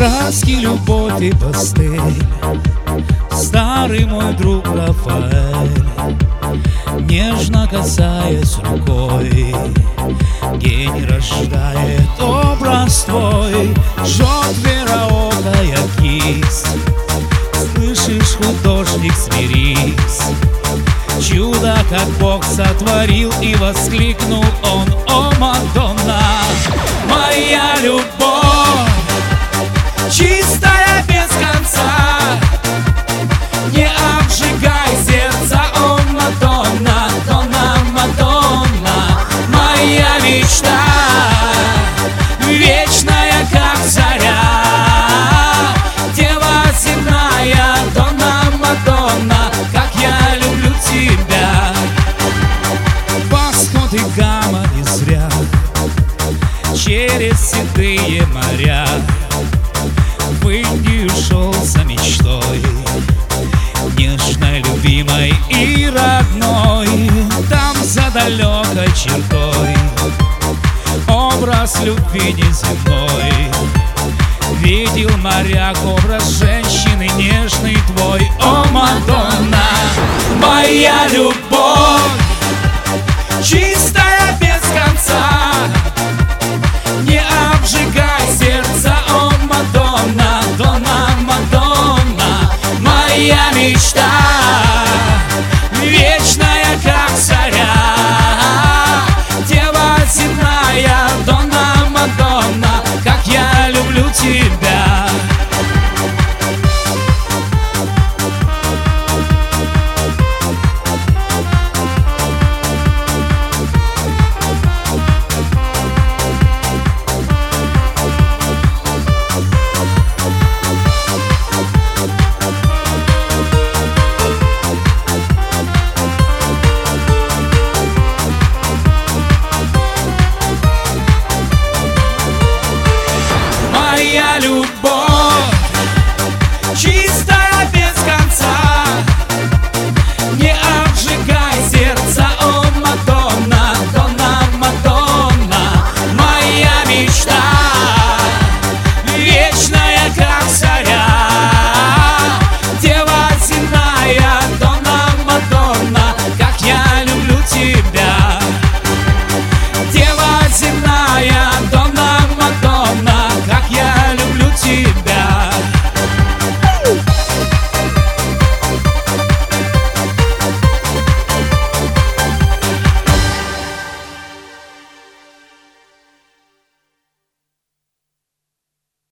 краски, любовь и пастель, старый мой друг Рафаэль, нежно касаясь рукой, гений рождает образ твой. Жжет вероокая кисть, слышишь, художник, смирись. Чудо, как Бог сотворил, и воскликнул он: о, Мадонна, моя любовь, чистая без конца, не обжигай сердца, о, Мадонна, Донна, Мадонна, моя мечта, вечная, как заря, дева земная, Донна, Мадонна, как я люблю тебя. Восход и гамма не зря, через седые моря в Индию шел за мечтой, нежной, любимой и родной. Там за далекой чертой образ любви неземной видел моряк, образ женщины нежный твой. О, Мадонна, моя любовь, чистая без конца, не обжигай сердца, о, Мадонна, Донна, Мадонна, моя мечта,